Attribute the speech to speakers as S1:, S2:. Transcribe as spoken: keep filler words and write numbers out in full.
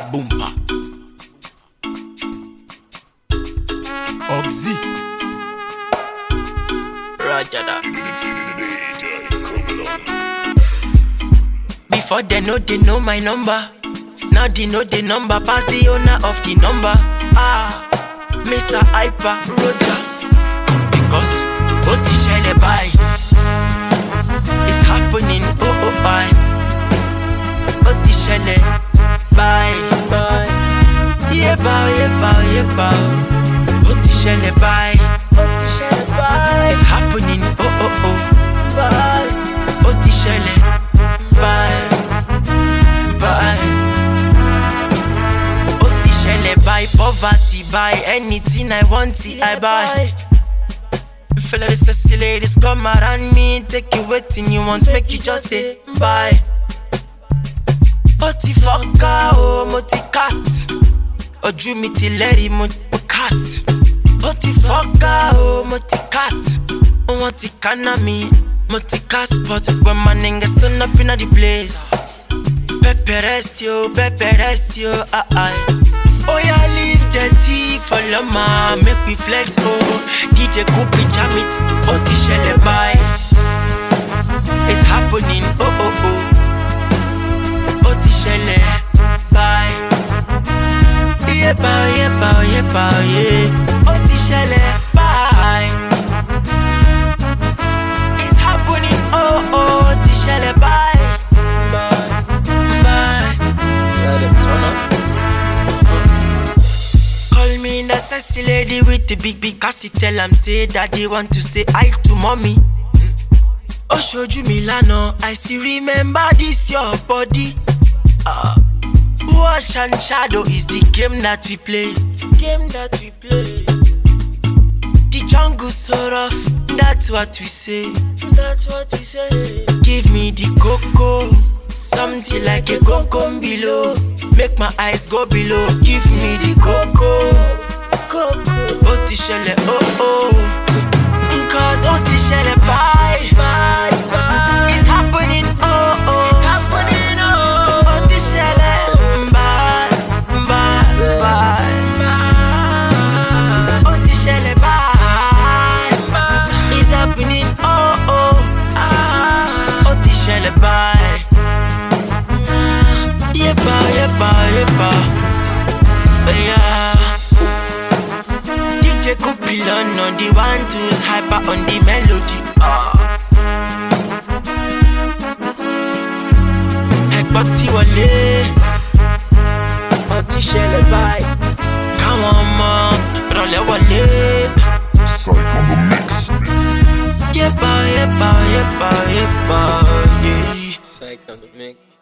S1: Boomba Oxy Rajada. Before they know they know my number. Now they know the number. Pass the owner of the number. Ah, Mister Hyper Roger. Because what is shall buy? It's happening. Oh oh I. What is shall buy? Buy. Yeah bow yeah bow yeah bow. What is shall buy? What is shall buy? It's happening. Oh oh oh. Buy. What is shall buy? Buy. What is shall buy? Poverty buy anything I want it I buy. Fella the sexy ladies come around me, take you waiting you want, make you just stay buy. Party fucker, oh, multi cast. Or dream me till let him cast. Party fucker, oh, multi cast. Oh, multi canna me, multi cast. But when my niggas turn up in the place. Pepe rest yo, Pepe rest yo, ah ah. Oh yeah, leave the tea for Loma, make me flex, oh. D J Coupe jam it, oh, t-shell buy. It's happening, oh oh oh. Oh, t-shell buy. Yeah, bow, yeah, bow, yeah, bow, yeah. Oh, t-shell buy. It's happening, oh oh, t-shell buy. Buy, buy. Yeah, them turn up. The sexy lady with the big big cassie tell am say that they want to say hi to mommy. Oh showed you Milano, I see remember this your body. Uh, wash and shadow is the game that we play. Game that we play. The jungle so rough, that's what we say. That's what we say. Give me the cocoa, something like a concom below. Make my eyes go below. Give me the cocoa. Oh, t-shell, oh, oh. Cause oh, t-shell, bye, bye, bye. It's happening, oh, oh. It's happening, oh. Oh, t-shell, bye, bye, bye, bye. Oh, t-shell, bye, bye. It's happening, oh, oh. Ah. Oh, t-shell, bye. Yeah, bye, yeah, bye, yeah, bye. Yeah. Coupon on the one twos, hyper on the melody. Ah. Heck, body wale, body shell buy. Come on, man, roll wale.
S2: Psych on the mix.
S1: Yeah, ba, yeah, ba, yeah, ba, yeah, ba, yeah.
S3: Psych on the mix.